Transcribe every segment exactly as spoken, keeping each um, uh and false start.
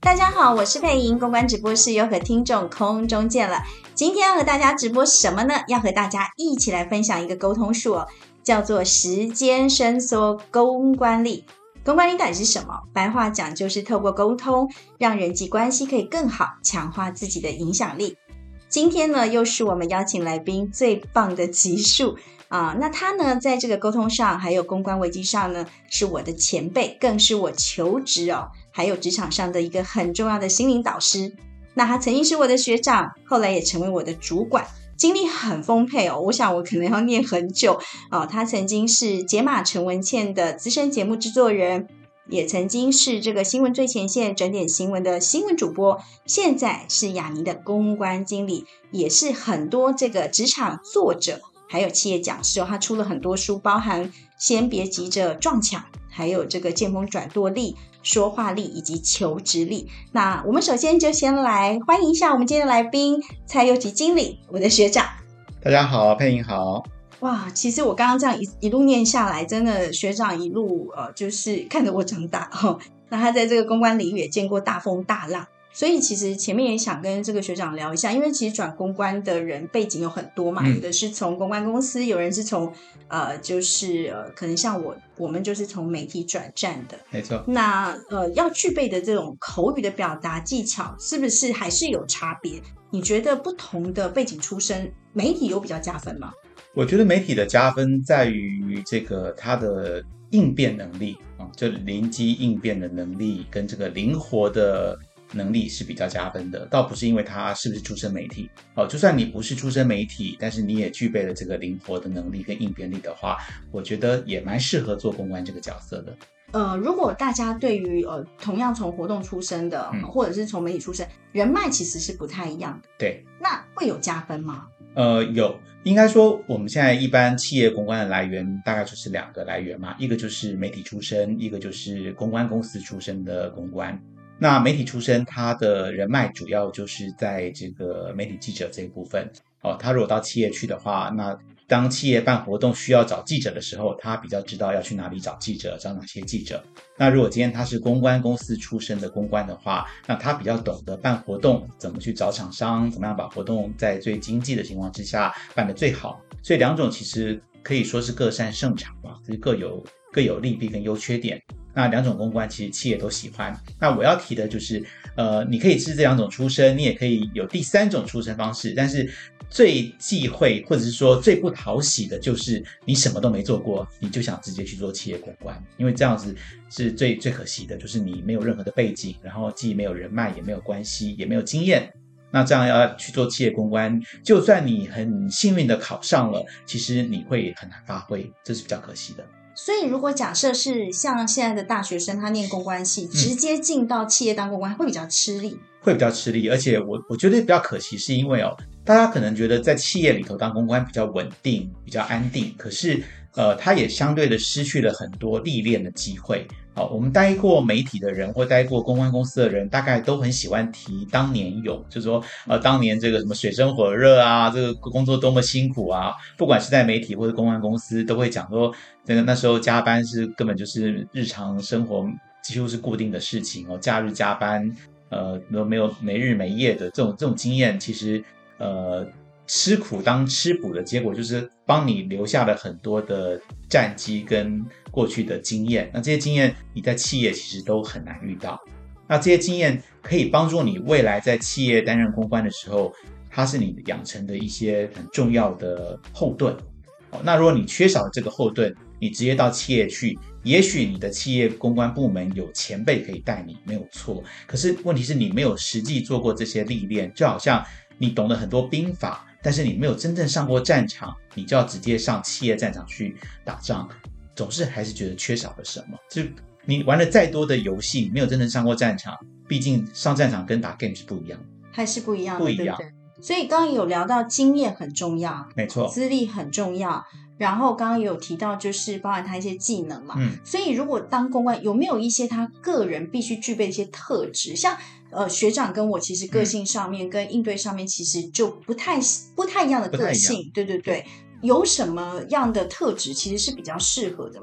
大家好，我是佩莹，公关直播室又和听众空中见了。今天要和大家直播什么呢？要和大家一起来分享一个沟通术哦，叫做时间伸缩公关力。公关力到底是什么？白话讲就是透过沟通，让人际关系可以更好，强化自己的影响力。今天呢，又是我们邀请来宾最棒的集数啊！那他呢，在这个沟通上，还有公关危机上呢，是我的前辈，更是我求职哦，还有职场上的一个很重要的心灵导师。那他曾经是我的学长，后来也成为我的主管，经历很丰沛哦。我想我可能要念很久哦。他曾经是解码陈文茜的资深节目制作人，也曾经是这个新闻最前线整点新闻的新闻主播，现在是雅尼的公关经理，也是很多这个职场作者还有企业讲师哦。他出了很多书，包含先别急着撞墙，还有这个见风转舵力、说话力以及求职力。那我们首先就先来欢迎一下我们今天的来宾蔡佑吉经理，我的学长。 大家好，佩莹好。 哇，其实我刚刚这样 一, 一路念下来，真的学长一路呃，就是看着我长大哦。那他在这个公关领域也见过大风大浪，所以其实前面也想跟这个学长聊一下，因为其实转公关的人背景有很多嘛，嗯、有的是从公关公司，有人是从呃，就是呃，可能像我，我们就是从媒体转战的， 没错。 那呃，要具备的这种口语的表达技巧，是不是还是有差别？你觉得不同的背景出身，媒体有比较加分吗？ 我觉得媒体的加分在于这个它的应变能力啊，就临机应变的能力跟这个灵活的能力是比较加分的，倒不是因为他是不是出身媒体哦，就算你不是出身媒体，但是你也具备了这个灵活的能力跟应变力的话，我觉得也蛮适合做公关这个角色的。 呃，如果大家对于呃同样从活动出身的、嗯，或者是从媒体出身，人脉其实是不太一样的。 对， 那会有加分吗？ 呃，有，应该说我们现在一般企业公关的来源大概就是两个来源嘛，一个就是媒体出身，一个就是公关公司出身的公关。那媒体出身，他的人脉主要就是在这个媒体记者这一部分哦。他如果到企业去的话，那当企业办活动需要找记者的时候，他比较知道要去哪里找记者，找哪些记者。那如果今天他是公关公司出身的公关的话，那他比较懂得办活动，怎么去找厂商，怎么样把活动在最经济的情况之下办得最好。所以两种其实可以说是各擅胜场吧，就是各有各有利弊跟优缺点。那两种公关其实企业都喜欢。那我要提的就是，呃，你可以是这两种出身，你也可以有第三种出身方式，但是最忌讳或者是说最不讨喜的就是你什么都没做过，你就想直接去做企业公关，因为这样子是最最可惜的，就是你没有任何的背景，然后既没有人脉，也没有关系，也没有经验。那这样要去做企业公关，就算你很幸运的考上了，其实你会很难发挥，这是比较可惜的。 所以如果假设是像现在的大学生，他念公关系，直接进到企业当公关，会比较吃力， 会比较吃力。而且我我觉得比较可惜，是因为哦，大家可能觉得在企业里头当公关比较稳定，比较安定，可是呃，他也相对的失去了很多历练的机会。好，我们待过媒体的人或待过公关公司的人，大概都很喜欢提当年勇，就是说，呃，当年这个什么水深火热啊，这个工作多么辛苦啊，不管是在媒体或者公关公司，都会讲说，这个那时候加班是根本就是日常生活几乎是固定的事情哦，假日加班，呃，没有没日没夜的这种这种经验，其实呃。吃苦当吃补的结果就是帮你留下了很多的战绩跟过去的经验，那这些经验你在企业其实都很难遇到，那这些经验可以帮助你未来在企业担任公关的时候，它是你养成的一些很重要的后盾。那如果你缺少这个后盾，你直接到企业去，也许你的企业公关部门有前辈可以带你，没有错，可是问题是你没有实际做过这些历练，就好像你懂得很多兵法，但是你没有真正上过战场，你就要直接上企业战场去打仗，总是还是觉得缺少了什么。就你玩了再多的游戏，你没有真正上过战场，毕竟上战场跟打 game 是不一样的， 还是不一样的， 不一样。 对不对？所以刚刚有聊到经验很重要， 没错， 资历很重要，然后刚刚有提到就是包含他一些技能嘛， 嗯， 所以如果当公关有没有一些他个人必须具备的一些特质，像呃学长跟我其实个性上面、嗯、跟应对上面其实就不太不太一样的个性，对对对，有什么样的特质其实是比较适合的吗？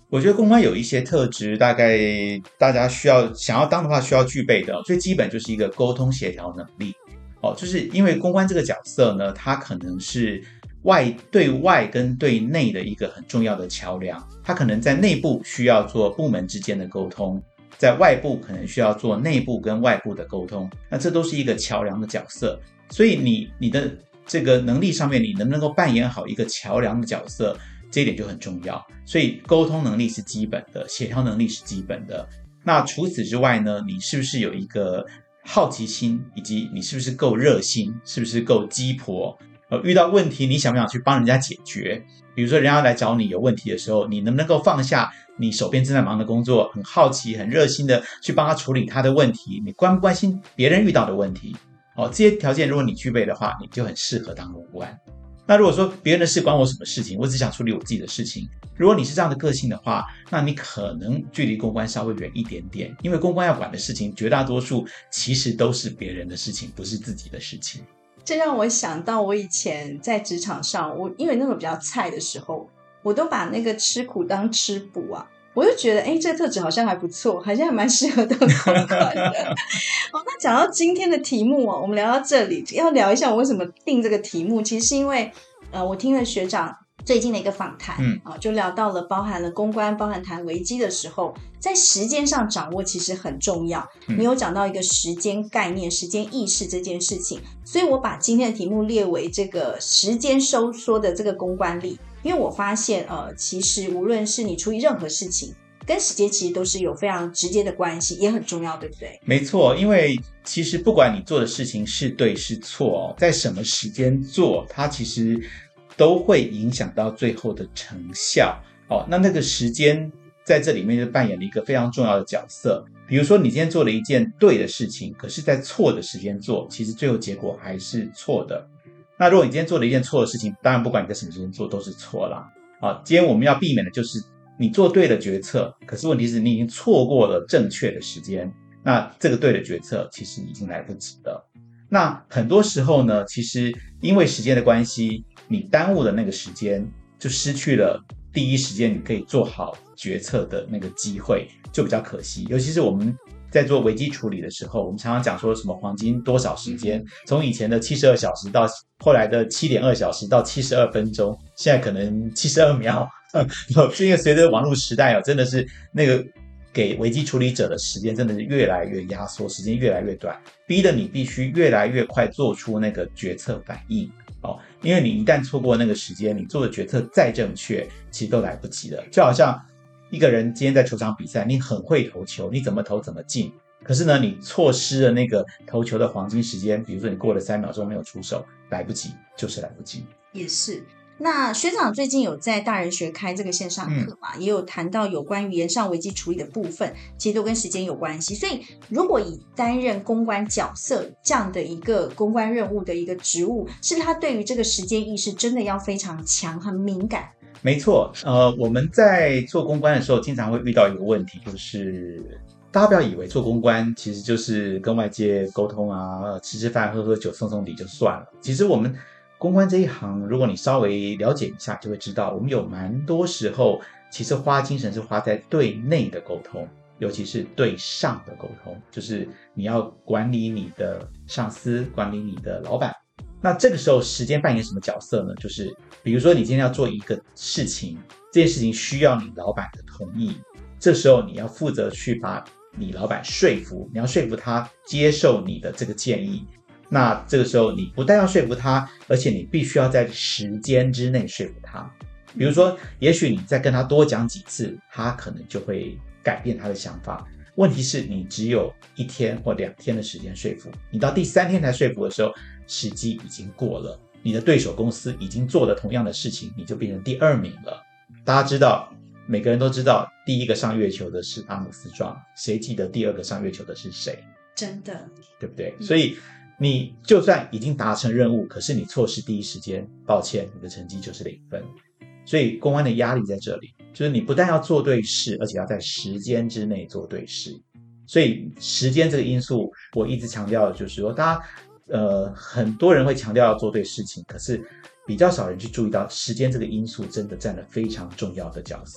我觉得公关有一些特质，大概大家需要想要当的话需要具备的，最基本就是一个沟通协调能力。哦，就是因为公关这个角色呢，它可能是外对外跟对内的一个很重要的桥梁，它可能在内部需要做部门之间的沟通，在外部可能需要做内部跟外部的沟通，那这都是一个桥梁的角色。所以你你的这个能力上面，你能不能够扮演好一个桥梁的角色，这一点就很重要。所以沟通能力是基本的，协调能力是基本的。那除此之外呢，你是不是有一个好奇心，以及你是不是够热心，是不是够鸡婆，呃，遇到问题你想不想去帮人家解决。比如说人家来找你有问题的时候，你能不能够放下你手边正在忙的工作，很好奇很热心的去帮他处理他的问题，你关不关心别人遇到的问题。哦，这些条件如果你具备的话，你就很适合当公关。那如果说别人的事关我什么事情，我只想处理我自己的事情，如果你是这样的个性的话，那你可能距离公关稍微远一点点，因为公关要管的事情绝大多数其实都是别人的事情，不是自己的事情。 这让我想到我以前在职场上，我因为那个比较菜的时候，我都把那个吃苦当吃补啊，我就觉得哎，这个特质好像还不错，好像还蛮适合当公关的。哦，那讲到今天的题目哦，我们聊到这里，要聊一下我为什么定这个题目，其实是因为呃，我听了学长最近的一个访谈，嗯、啊，就聊到了包含了公关，包含谈危机的时候，在时间上掌握其实很重要。嗯、你有讲到一个时间概念、时间意识这件事情，所以我把今天的题目列为这个时间收缩的这个公关力，因为我发现呃，其实无论是你处理任何事情，跟时间其实都是有非常直接的关系，也很重要，对不对？ 没错，因为其实不管你做的事情是对是错，在什么时间做，它其实都会影响到最后的成效。哦，那那个时间在这里面就扮演了一个非常重要的角色。比如说你今天做了一件对的事情，可是在错的时间做，其实最后结果还是错的。那如果你今天做了一件错的事情，当然不管你在什么时间做都是错啦。啊，今天我们要避免的就是你做对了决策，可是问题是你已经错过了正确的时间，那这个对的决策其实已经来不及了。那很多时候呢，其实因为时间的关系，你耽误了那个时间，就失去了第一时间你可以做好决策的那个机会，就比较可惜。尤其是我们在做危机处理的时候，我们常常讲说什么黄金多少时间，从以前的七十二小时到后来的 七点二小时到七十二分钟，现在可能七十二秒。因为随着网络时代、哦、真的是那个给危机处理者的时间真的是越来越压缩，时间越来越短，逼得你必须越来越快做出那个决策反应、哦、因为你一旦错过那个时间，你做的决策再正确其实都来不及了。就好像一个人今天在球场比赛，你很会投球，你怎么投怎么进，可是呢你错失了那个投球的黄金时间，比如说你过了三秒钟没有出手，来不及，就是来不及。 也是。那学长最近有在大人学开这个线上课嘛、嗯、也有谈到有关于延上危机处理的部分，其实都跟时间有关系。所以如果以担任公关角色这样的一个公关任务的一个职务，是他对于这个时间意识真的要非常强，很敏感。 没错，呃，我们在做公关的时候经常会遇到一个问题，就是大家不要以为做公关其实就是跟外界沟通啊，吃吃饭喝喝酒送送礼就算了。其实我们公关这一行，如果你稍微了解一下就会知道，我们有蛮多时候其实花精神是花在对内的沟通，尤其是对上的沟通，就是你要管理你的上司，管理你的老板。那这个时候时间扮演什么角色呢？就是比如说你今天要做一个事情，这件事情需要你老板的同意，这时候你要负责去把你老板说服，你要说服他接受你的这个建议。那这个时候你不但要说服他，而且你必须要在时间之内说服他。比如说也许你再跟他多讲几次，他可能就会改变他的想法。问题是你只有一天或两天的时间说服，你到第三天才说服的时候，时机已经过了，你的对手公司已经做了同样的事情，你就变成第二名了。大家知道，每个人都知道第一个上月球的是阿姆斯壮，谁记得第二个上月球的是谁？ 真的， 对不对？嗯、所以你就算已经达成任务，可是你错失第一时间，抱歉，你的成绩就是零分。所以公关的压力在这里，就是你不但要做对事，而且要在时间之内做对事。所以时间这个因素，我一直强调的就是说，大家呃很多人会强调要做对事情，可是比较少人去注意到时间这个因素真的占了非常重要的角色。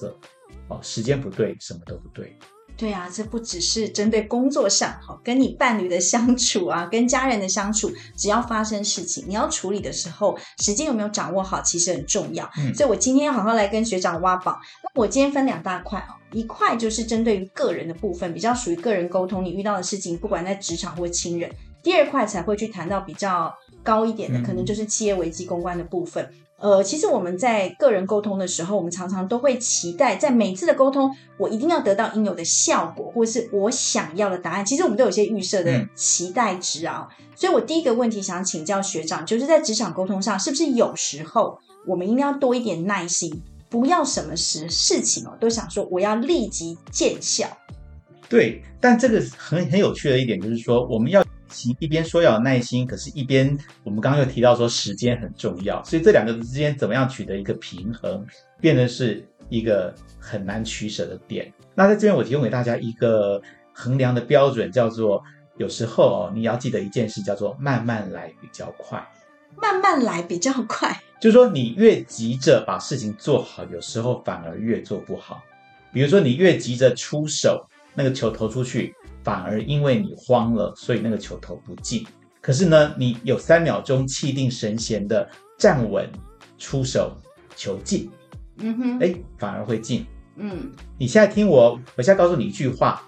哦，时间不对，什么都不对。 对啊，这不只是针对工作上，跟你伴侣的相处啊，跟家人的相处，只要发生事情，你要处理的时候，时间有没有掌握好，其实很重要。嗯、所以我今天要好好来跟学长挖宝。那我今天分两大块哦，一块就是针对于个人的部分，比较属于个人沟通，你遇到的事情，不管在职场或亲人。第二块才会去谈到比较高一点的，可能就是企业危机公关的部分。呃，其实我们在个人沟通的时候，我们常常都会期待在每次的沟通我一定要得到应有的效果，或是我想要的答案。其实我们都有些预设的期待值啊、嗯、所以我第一个问题想请教学长，就是在职场沟通上，是不是有时候我们应该要多一点耐心，不要什么事事情哦都想说我要立即见效。 对，但这个很很有趣的一点就是说，我们要一边说要有耐心，可是一边我们刚刚又提到说时间很重要，所以这两个之间怎么样取得一个平衡，变成是一个很难取舍的点。那在这边我提供给大家一个衡量的标准，叫做有时候哦，你要记得一件事，叫做慢慢来比较快。 慢慢来比较快， 就是说你越急着把事情做好，有时候反而越做不好。比如说你越急着出手，那个球投出去，反而因为你慌了，所以那个球投不进。可是呢，你有三秒钟气定神闲的站稳出手，球进，嗯哼，哎，反而会进。嗯，你现在听我，我现在告诉你一句话，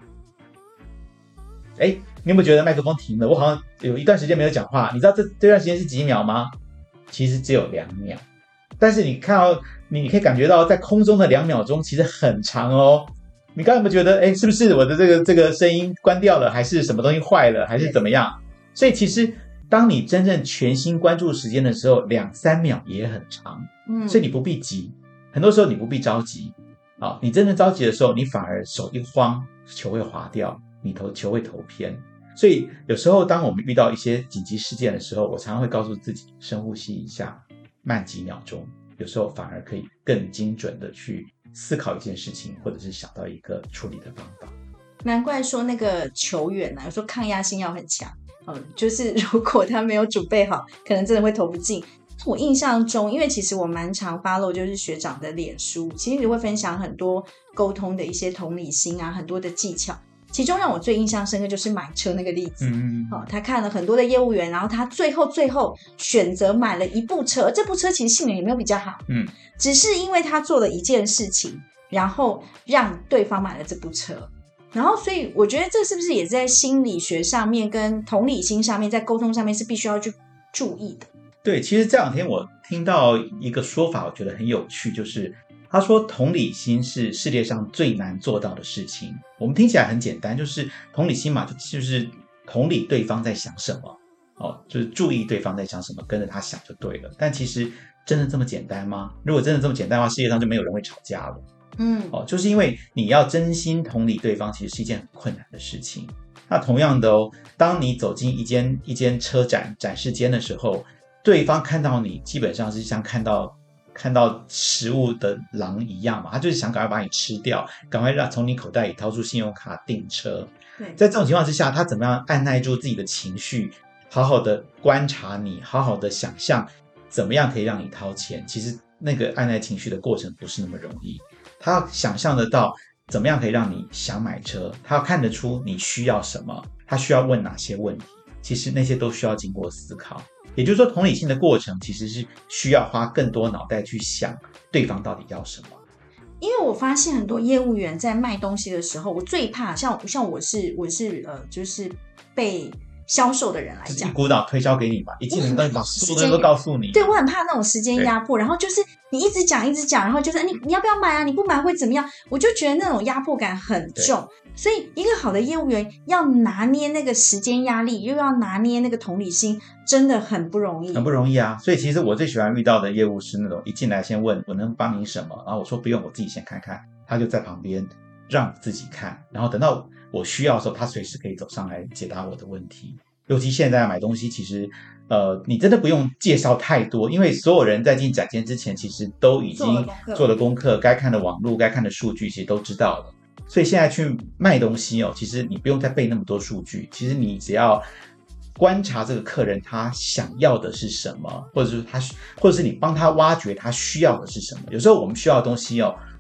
哎，你有没有觉得麦克风停了？我好像有一段时间没有讲话，你知道这这段时间是几秒吗？其实只有两秒，但是你看到，你可以感觉到在空中的两秒钟其实很长哦。你刚才有没有觉得，哎，是不是我的这个这个声音关掉了，还是什么东西坏了，还是怎么样？所以其实当你真正全心关注时间的时候，两三秒也很长，嗯，所以你不必急，很多时候你不必着急啊。你真正着急的时候，你反而手一慌，球会滑掉，你投球会投偏。所以有时候当我们遇到一些紧急事件的时候，我常常会告诉自己深呼吸一下，慢几秒钟，有时候反而可以更精准的去思考一件事情，或者是想到一个处理的方法。 难怪说那个球员啊，有时候抗压性要很强，嗯，就是如果他没有准备好，可能真的会投不进。我印象中，因为其实我蛮常 follow 就是学长的脸书，其实你会分享很多沟通的一些同理心啊，很多的技巧。其中让我最印象深刻就是买车那个例子，嗯哦、他看了很多的业务员，然后他最后最后选择买了一部车，这部车其实性能也没有比较好，嗯，只是因为他做了一件事情，然后让对方买了这部车，然后所以我觉得这是不是也在心理学上面跟同理心上面，在沟通上面是必须要去注意的。 对，其实这两天我听到一个说法，我觉得很有趣，就是他说同理心是世界上最难做到的事情。我们听起来很简单，就是同理心嘛，就是同理对方在想什么，哦，就是注意对方在想什么，跟着他想就对了。但其实真的这么简单吗？如果真的这么简单的话，世界上就没有人会吵架了。嗯，哦，就是因为你要真心同理对方，其实是一件很困难的事情。那同样的哦，当你走进一间一间车展展示间的时候，对方看到你，基本上是像看到看到食物的狼一样嘛，他就是想赶快把你吃掉，赶快让从你口袋里掏出信用卡订车。对，在这种情况之下，他怎么样按耐住自己的情绪，好好的观察你，好好的想象怎么样可以让你掏钱。其实那个按耐情绪的过程不是那么容易，他要想象得到怎么样可以让你想买车，他要看得出你需要什么，他需要问哪些问题，其实那些都需要经过思考。也就是说，同理心的过程其实是需要花更多脑袋去想对方到底要什么。 因为我发现很多业务员在卖东西的时候，我最怕像像我是我是呃，就是被销售的人来讲， 一股脑推销给你吧，一进门都把所有东西都告诉你。 对，我很怕那种时间压迫，然后就是你一直讲一直讲，然后就是你你要不要买啊？你不买会怎么样？我就觉得那种压迫感很重。所以一个好的业务员要拿捏那个时间压力，又要拿捏那个同理心，真的很不容易， 很不容易啊。所以其实我最喜欢遇到的业务是那种一进来先问我能帮你什么，然后我说不用，我自己先看看，他就在旁边让自己看，然后等到我需要的时候，他随时可以走上来解答我的问题。尤其现在买东西，其实呃，你真的不用介绍太多，因为所有人在进展间之前，其实都已经做了功课，该看的网络、该看的数据，其实都知道了。所以现在去卖东西哦，其实你不用再背那么多数据，其实你只要观察这个客人他想要的是什么，或者是他，或者是你帮他挖掘他需要的是什么。有时候我们需要的东西哦，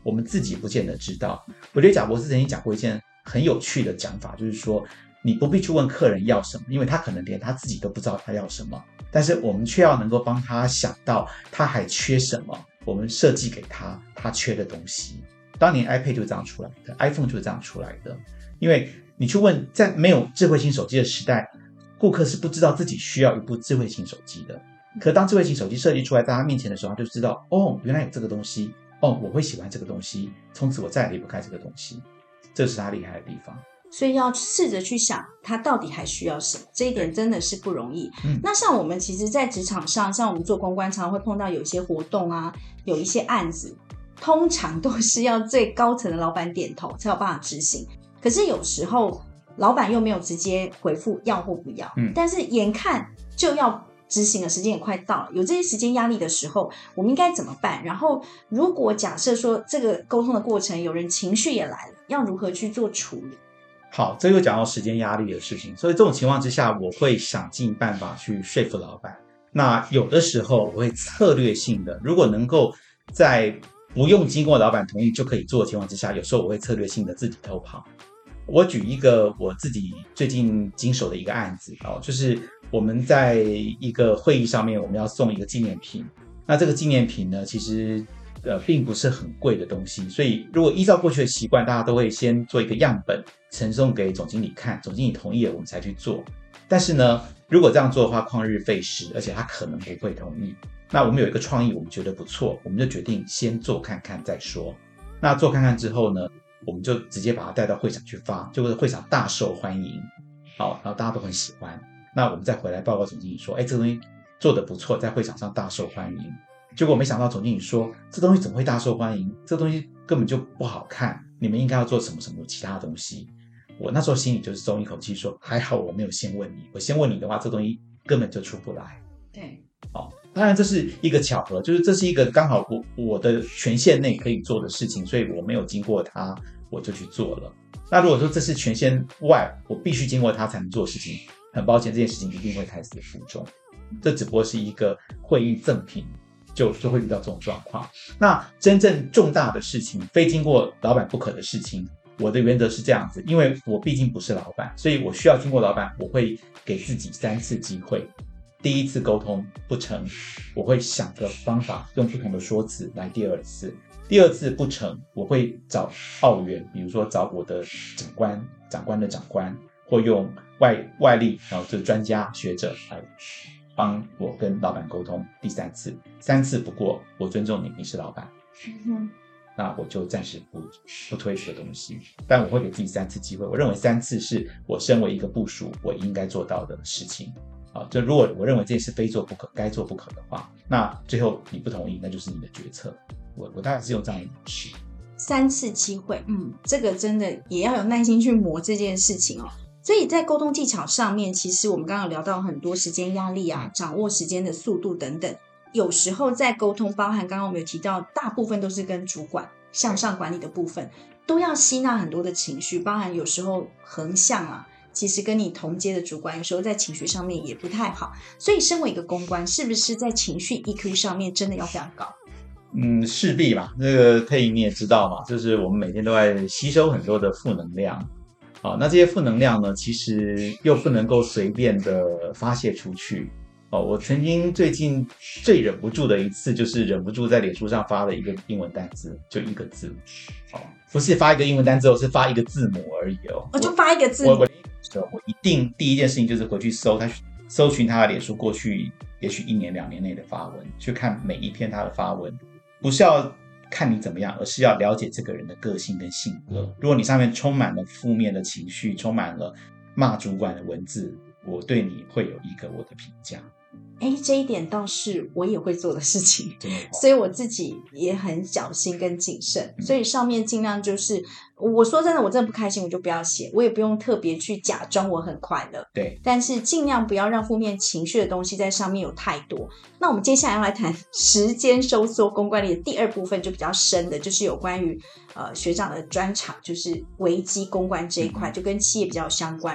我们自己不见得知道。我觉得贾博士曾经讲过一件很有趣的讲法，就是说你不必去问客人要什么，因为他可能连他自己都不知道他要什么，但是我们却要能够帮他想到他还缺什么，我们设计给他他缺的东西。当年 iPad 就是这样出来的， iPhone 就是这样出来的。因为你去问，在没有智慧型手机的时代，顾客是不知道自己需要一部智慧型手机的。可当智慧型手机设计出来在他面前的时候，他就知道，哦，原来有这个东西，哦，我会喜欢这个东西，从此我再也离不开这个东西。这是他厉害的地方。 所以要试着去想他到底还需要什么，这一点真的是不容易。嗯、那像我们其实在职场上，像我们做公关常常会碰到有一些活动啊，有一些案子，通常都是要最高层的老板点头才有办法执行。可是有时候老板又没有直接回复要或不要、嗯、但是眼看就要执行的时间也快到了，有这些时间压力的时候，我们应该怎么办？然后如果假设说这个沟通的过程有人情绪也来了，要如何去做处理？ 好，这又讲到时间压力的事情，所以这种情况之下，我会想尽办法去说服老板。那有的时候我会策略性的，如果能够在不用经过老板同意就可以做的情况之下，有时候我会策略性的自己偷跑。我举一个我自己最近经手的一个案子、哦、就是我们在一个会议上面，我们要送一个纪念品。那这个纪念品呢，其实呃并不是很贵的东西，所以如果依照过去的习惯，大家都会先做一个样本呈送给总经理看，总经理同意了我们才去做。但是呢，如果这样做的话旷日费时，而且他可能不会同意。那我们有一个创意，我们觉得不错，我们就决定先做看看再说。那做看看之后呢，我们就直接把它带到会场去发，就是会场大受欢迎，好，然后大家都很喜欢。那我们再回来报告总经理说，哎，这个东西做得不错，在会场上大受欢迎。结果没想到总经理说，这东西怎么会大受欢迎？这东西根本就不好看，你们应该要做什么什么其他东西。我那时候心里就是松一口气说，还好我没有先问你，我先问你的话，这东西根本就出不来。 对， 哦，当然这是一个巧合，就是这是一个刚好我我的权限内可以做的事情，所以我没有经过它我就去做了。那如果说这是权限外，我必须经过它才能做的事情，很抱歉，这件事情一定会胎死腹中。这只不过是一个会议赠品，就就会遇到这种状况。那真正重大的事情，非经过老板不可的事情，我的原则是这样子，因为我毕竟不是老板，所以我需要经过老板，我会给自己三次机会。第一次沟通不成，我会想个方法，用不同的说辞来第二次。第二次不成，我会找澳援，比如说找我的长官、长官的长官，或用外外力，然后就是专家学者来帮我跟老板沟通。第三次，三次不过，我尊重你，你是老板，嗯、那我就暂时不不推这个东西，但我会给自己三次机会。我认为三次是我身为一个部属我应该做到的事情。啊，就如果我认为这件事非做不可，该做不可的话，那最后你不同意，那就是你的决策。我我大概是用这样的模式。 三次机会，嗯，这个真的也要有耐心去磨这件事情哦。所以在沟通技巧上面，其实我们刚刚有聊到很多时间压力啊，掌握时间的速度等等。有时候在沟通，包含刚刚我们有提到，大部分都是跟主管向上管理的部分，都要吸纳很多的情绪，包含有时候横向啊。其实跟你同阶的主管有时候在情绪上面也不太好，所以身为一个公关，是不是在情绪 E Q 上面真的要非常高？ 嗯，势必嘛，这个佩仪你也知道嘛，就是我们每天都在吸收很多的负能量，好，那这些负能量呢，其实又不能够随便的发泄出去。哦，我曾经最近最忍不住的一次，就是忍不住在脸书上发了一个英文单字，就一个字，哦，不是发一个英文单字，是发一个字母而已哦。 我就发一个字母。 我我我一定第一件事情就是回去搜他，搜寻他的脸书过去也许一年两年内的发文，去看每一篇他的发文，不是要看你怎么样，而是要了解这个人的个性跟性格。如果你上面充满了负面的情绪，充满了骂主管的文字，我对你会有一个我的评价。 哎，这一点倒是我也会做的事情，所以我自己也很小心跟谨慎，所以上面尽量就是我说真的，我真的不开心我就不要写，我也不用特别去假装我很快乐， 对， 但是尽量不要让负面情绪的东西在上面有太多。那我们接下来要来谈时间收缩公关力的第二部分，就比较深的，就是有关于呃学长的专长，就是危机公关这一块，就跟企业比较相关。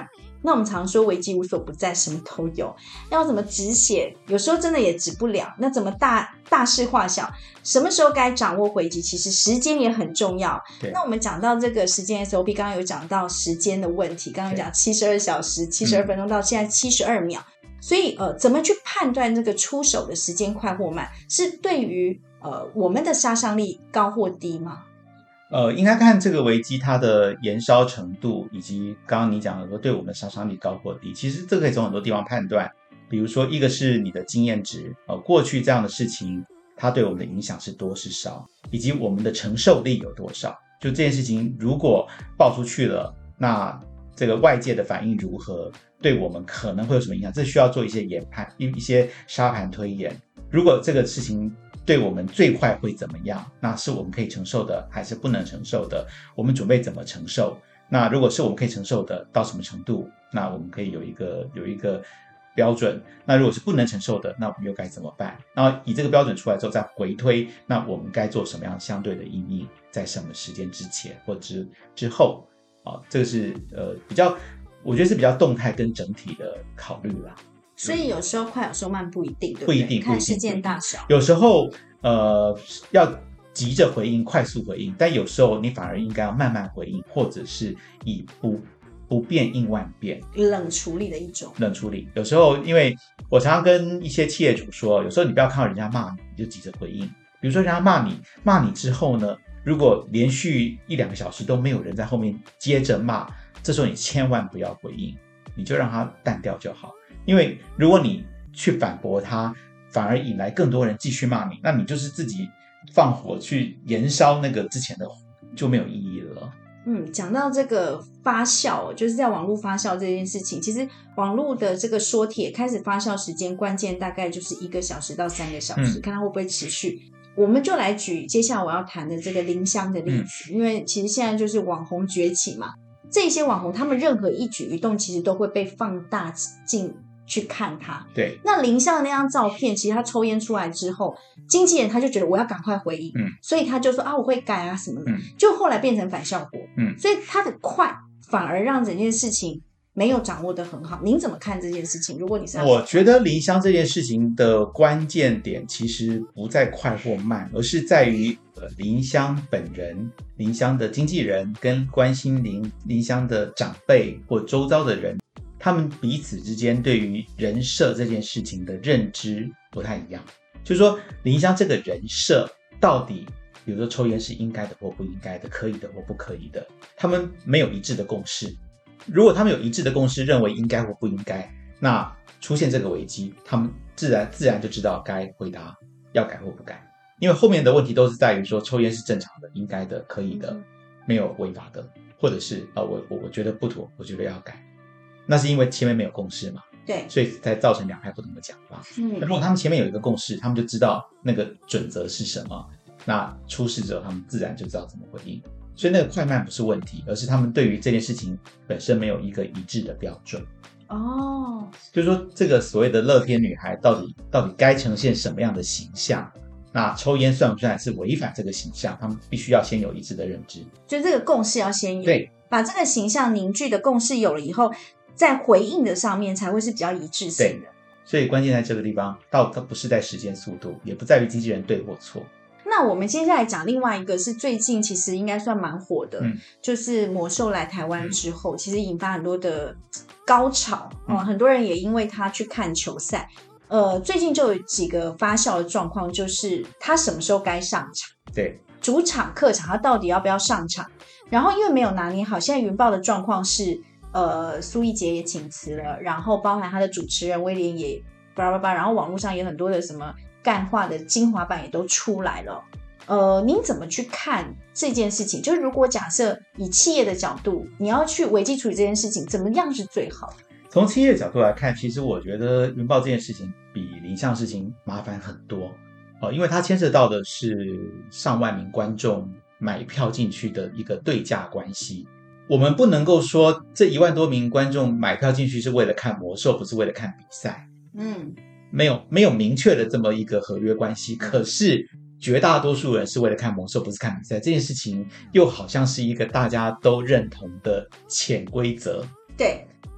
那我们常说危机无所不在，什么都有，要怎么止血，有时候真的也止不了。那怎么大大事化小，什么时候该掌握回击，其实时间也很重要。那我们讲到这个时间 S O P， 刚刚有讲到时间的问题，刚刚讲七十二小时、七十二分钟到现在七十二秒，所以呃，怎么去判断这个出手的时间快或慢，是对于呃我们的杀伤力高或低吗？ 呃，应该看这个危机它的延烧程度，以及刚刚你讲的说对我们的杀伤力高或低。其实这个可以从很多地方判断，比如说一个是你的经验值，呃，过去这样的事情它对我们的影响是多是少，以及我们的承受力有多少。就这件事情如果爆出去了，那这个外界的反应如何，对我们可能会有什么影响，这需要做一些研判，一些沙盘推演。如果这个事情对我们最坏会怎么样，那是我们可以承受的还是不能承受的，我们准备怎么承受。那如果是我们可以承受的到什么程度，那我们可以有一个有一个标准。那如果是不能承受的，那我们又该怎么办？然后以这个标准出来之后再回推，那我们该做什么样相对的因应，在什么时间之前或之之后啊，这个是呃比较，我觉得是比较动态跟整体的考虑啦。 所以有时候快有时候慢不一定，对不对？ 不一定， 看事件大小。 有时候呃要急着回应，快速回应，但有时候你反而应该要慢慢回应，或者是以不不变应万变， 冷处理的一种。 冷处理。有时候因为我常常跟一些企业主说，有时候你不要看到人家骂你，你就急着回应。比如说人家骂你，骂你之后呢，如果连续一两个小时都没有人在后面接着骂，这时候你千万不要回应，你就让它淡掉就好。因为如果你去反驳他，反而引来更多人继续骂你，那你就是自己放火去燃烧那个之前的火，就没有意义了。 嗯，讲到这个发酵，就是在网络发酵这件事情，其实网络的这个说帖开始发酵时间关键大概就是一个小时到三个小时，嗯、看它会不会持续。我们就来举接下来我要谈的这个林香的例子，嗯、因为其实现在就是网红崛起嘛，这些网红他们任何一举一动其实都会被放大镜去看他。 对， 那林香的那张照片，其实他抽烟出来之后，经纪人他就觉得我要赶快回应，嗯，所以他就说啊我会改啊什么的，嗯，就后来变成反效果，嗯，所以他的快反而让整件事情没有掌握得很好。您怎么看这件事情？如果你是我觉得林香这件事情的关键点其实不在快或慢，而是在于呃林香本人、林香的经纪人跟关心林林香的长辈或周遭的人，他们彼此之间对于人设这件事情的认知不太一样。就是说林香这个人设到底比如说抽烟是应该的或不应该的，可以的或不可以的，他们没有一致的共识。如果他们有一致的共识认为应该或不应该，那出现这个危机他们自然自然就知道该回答要改或不改。因为后面的问题都是在于说抽烟是正常的、应该的、可以的、没有违法的，或者是、呃、我, 我, 我觉得不妥，我觉得要改。那是因为前面没有共识嘛， 对， 所以才造成两派不同的讲法。嗯，如果他们前面有一个共识，他们就知道那个准则是什么，那出事之后他们自然就知道怎么回应。所以那个快慢不是问题，而是他们对于这件事情本身没有一个一致的标准。 哦， 就是说这个所谓的乐天女孩到底到底该呈现什么样的形象，那抽烟算不算是违反这个形象，他们必须要先有一致的认知， 就这个共识要先有， 对， 把这个形象凝聚的共识有了以后，在回应的上面才会是比较一致性的。 所以关键在这个地方，倒它不是在时间速度，也不在于经纪人对或错。 那我们接下来讲另外一个是最近其实应该算蛮火的， 嗯、 就是魔兽来台湾之后、嗯、其实引发很多的高潮、嗯呃、很多人也因为他去看球赛。呃，最近就有几个发酵的状况，就是他什么时候该上场， 对， 主场客场他到底要不要上场，然后因为没有拿捏好，现在云豹的状况是呃，苏一杰也请辞了，然后包含他的主持人威廉也叭叭叭，然后网络上也很多的什么干话的精华版也都出来了。呃，您怎么去看这件事情？就是如果假设以企业的角度，你要去危机处理这件事情，怎么样是最好的？ 从企业角度来看，其实我觉得云豹这件事情比林香事情麻烦很多、呃、因为它牵涉到的是上万名观众买票进去的一个对价关系。我们不能够说这一万多名观众买票进去是为了看魔兽，不是为了看比赛。 嗯， 没有没有明确的这么一个合约关系。可是绝大多数人是为了看魔兽，不是看比赛。这件事情又好像是一个大家都认同的潜规则。 对。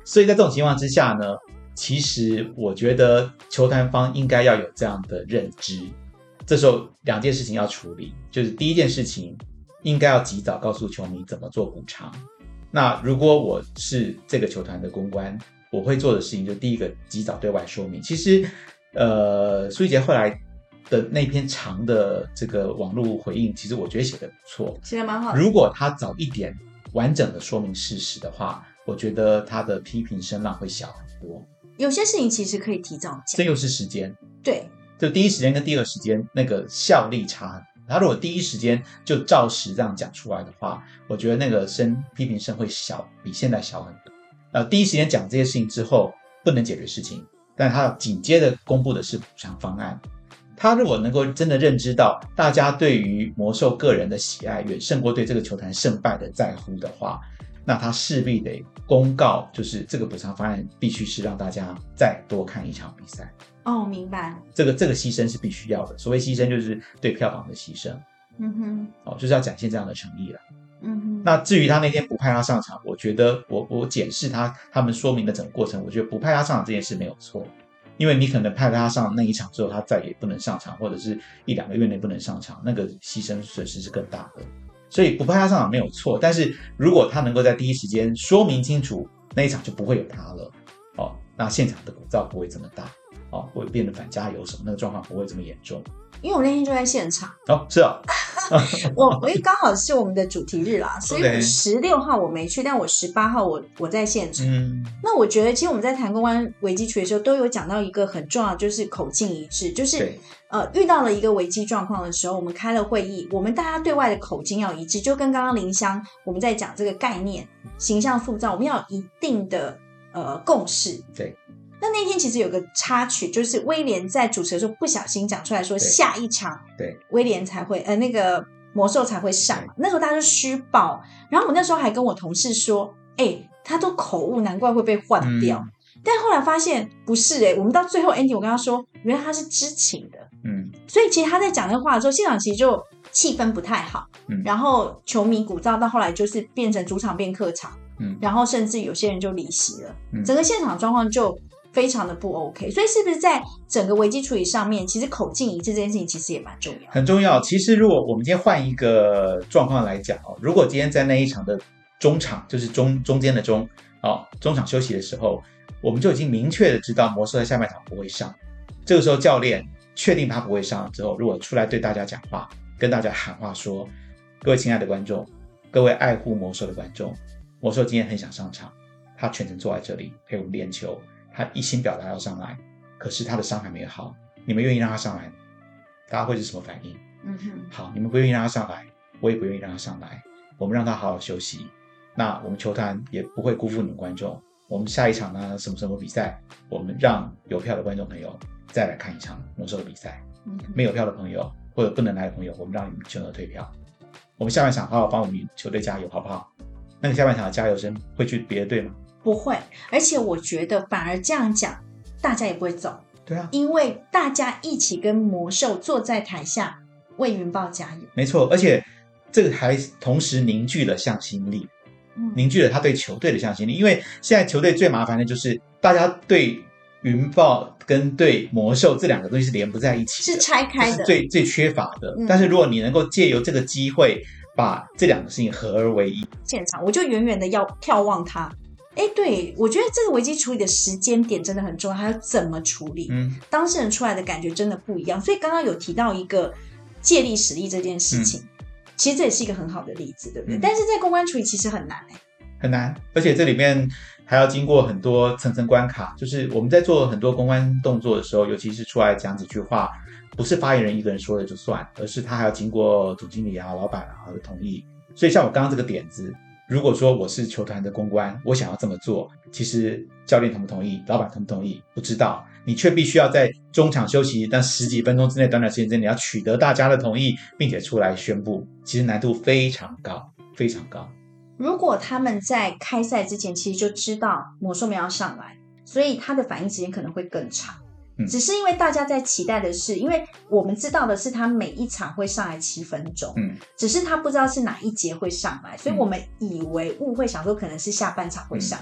所以在这种情况之下呢，其实我觉得球团方应该要有这样的认知。这时候两件事情要处理，就是第一件事情应该要及早告诉球迷怎么做补偿。那如果我是这个球团的公关，我会做的事情就第一个及早对外说明。其实呃，苏一杰后来的那篇长的这个网络回应，其实我觉得写得不错， 写得蛮好的。 如果他早一点完整的说明事实的话，我觉得他的批评声浪会小很多。 有些事情其实可以提早讲， 这又是时间。 对， 就第一时间跟第二时间那个效力差很多。他如果第一时间就照实这样讲出来的话，我觉得那个声批评声会小，比现在小很多。呃，第一时间讲这些事情之后不能解决事情，但他紧接着公布的是补偿方案。他如果能够真的认知到大家对于魔兽个人的喜爱远胜过对这个球团胜败的在乎的话，那他势必得公告，就是这个补偿方案必须是让大家再多看一场比赛。 哦，明白。 这个这个牺牲是必须要的，所谓牺牲就是对票房的牺牲。 嗯哼， 哦，就是要展现这样的诚意了。 嗯哼。 那至于他那天不派他上场，我觉得我我检视他他们说明的整个过程，我觉得不派他上场这件事没有错，因为你可能派他上那一场之后，他再也不能上场，或者是一两个月内不能上场，那个牺牲损失是更大的。所以不派他上场没有错，但是如果他能够在第一时间说明清楚，那一场就不会有他了。哦，那现场的鼓噪不会这么大，哦，不会变得反加油什么，那个状况不会这么严重。 因为我那天就在现场。 哦，是啊。 我因为刚好是我们的主题日啦，所以我十六号我没去，但我十八号我我在现场。嗯，那我觉得其实我们在谈公关危机处理的时候，都有讲到一个很重要，就是口径一致，就是呃遇到了一个危机状况的时候，我们开了会议，我们大家对外的口径要一致，就跟刚刚林香我们在讲这个概念形象塑造，我们要有一定的呃共识。 对。 那那天其实有个插曲，就是威廉在主持的时候不小心讲出来说下一场对威廉才会呃那个魔兽才会上，那时候大家就虚报，然后我那时候还跟我同事说，哎、欸，他都口误，难怪会被换掉。嗯、但后来发现不是哎、欸，我们到最后 ending 我跟他说，原来他是知情的，嗯，所以其实他在讲那话的时候，现场其实就气氛不太好，嗯，然后球迷鼓噪到后来就是变成主场变客场，嗯，然后甚至有些人就离席了，嗯，整个现场状况就非常的不 OK， 所以是不是在整个危机处理上面，其实口径一致这件事情其实也蛮重要， 很重要。其实如果我们今天换一个状况来讲哦，如果今天在那一场的中场，就是中中间的中哦，中场休息的时候，我们就已经明确的知道魔兽在下半场不会上，这个时候教练确定他不会上之后，如果出来对大家讲话，跟大家喊话说，各位亲爱的观众，各位爱护魔兽的观众，魔兽今天很想上场，他全程坐在这里陪我们练球，他一心表达要上来，可是他的伤还没有好，你们愿意让他上来，大家会是什么反应？嗯哼，好，你们不愿意让他上来，我也不愿意让他上来，我们让他好好休息，那我们球团也不会辜负你们观众，我们下一场呢什么什么比赛，我们让有票的观众朋友再来看一场魔兽的比赛，嗯，没有票的朋友或者不能来的朋友，我们让你们全额退票，我们下半场好好帮我们球队加油好不好？那个下半场的加油声会去别的队吗？ 不会，而且我觉得反而这样讲大家也不会走。 对啊， 因为大家一起跟魔兽坐在台下为云豹加油。 没错，而且这个还同时凝聚了向心力，嗯，凝聚了他对球队的向心力。因为现在球队最麻烦的就是大家对云豹跟对魔兽这两个东西是连不在一起的， 是拆开的， 是最最缺乏的，嗯，但是如果你能够借由这个机会把这两个事情合而为一， 现场我就远远的要眺望他。哎，对，我觉得这个危机处理的时间点真的很重要，还有怎么处理，嗯，当事人出来的感觉真的不一样。所以刚刚有提到一个借力使力这件事情，嗯，其实这也是一个很好的例子，对不对？嗯，但是在公关处理其实很难哎， 很难，而且这里面还要经过很多层层关卡。就是我们在做很多公关动作的时候，尤其是出来讲几句话，不是发言人一个人说了就算，而是他还要经过总经理啊、老板啊的同意。所以像我刚刚这个点子，如果说我是球团的公关，我想要这么做，其实教练同不同意，老板同不同意不知道，你却必须要在中场休息但十几分钟之内，短短时间之内，你要取得大家的同意，并且出来宣布，其实难度非常高，非常高。 如果他们在开赛之前其实就知道魔兽们要上来，所以他的反应时间可能会更长，嗯，只是因为大家在期待的是，因为我们知道的是他每一场会上来七分钟，嗯，只是他不知道是哪一节会上来，所以我们以为误会想说可能是下半场会上来，嗯，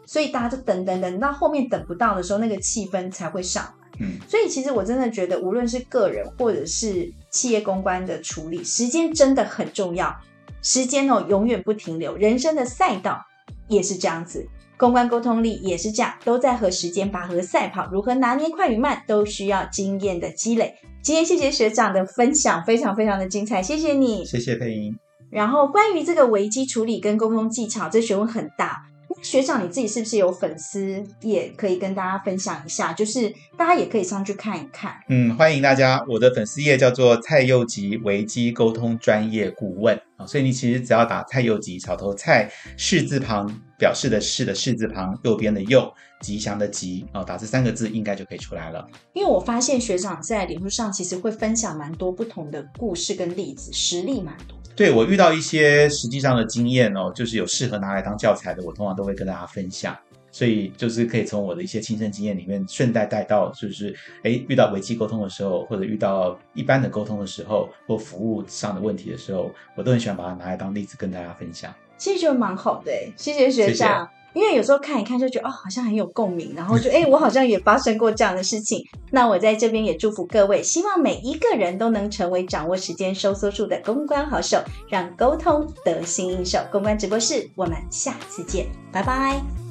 所以大家就等等等到后面等不到的时候，那个气氛才会上来。 嗯， 所以其实我真的觉得无论是个人或者是企业公关的处理，时间真的很重要，时间哦永远不停留，人生的赛道也是这样子，公关沟通力也是这样，都在和时间拔河赛跑，如何拿捏快与慢都需要经验的积累。今天谢谢学长的分享，非常非常的精彩，谢谢你。 谢谢佩英。 然后关于这个危机处理跟沟通技巧，这学问很大。学长你自己是不是有粉丝也可以跟大家分享一下，就是大家也可以上去看一看。 嗯，欢迎大家，我的粉丝页叫做蔡佑吉危机沟通专业顾问，所以你其实只要打蔡佑吉，草头蔡，士字旁表示的士的士字旁，右边的右，吉祥的吉，打这三个字应该就可以出来了。 因为我发现学长在脸书上其实会分享蛮多不同的故事跟例子，实例蛮多。 对，我遇到一些实际上的经验哦，就是有适合拿来当教材的，我通常都会跟大家分享，所以就是可以从我的一些亲身经验里面顺带带到，就是诶遇到危机沟通的时候，或者遇到一般的沟通的时候，或服务上的问题的时候，我都很喜欢把它拿来当例子跟大家分享。 其实觉得蛮好的，谢谢学长。谢谢。因为有时候看一看就觉得哦，好像很有共鸣，然后就诶我好像也发生过这样的事情。那我在这边也祝福各位，希望每一个人都能成为掌握时间收缩术的公关好手，让沟通得心应手。公关直播室，我们下次见，拜拜。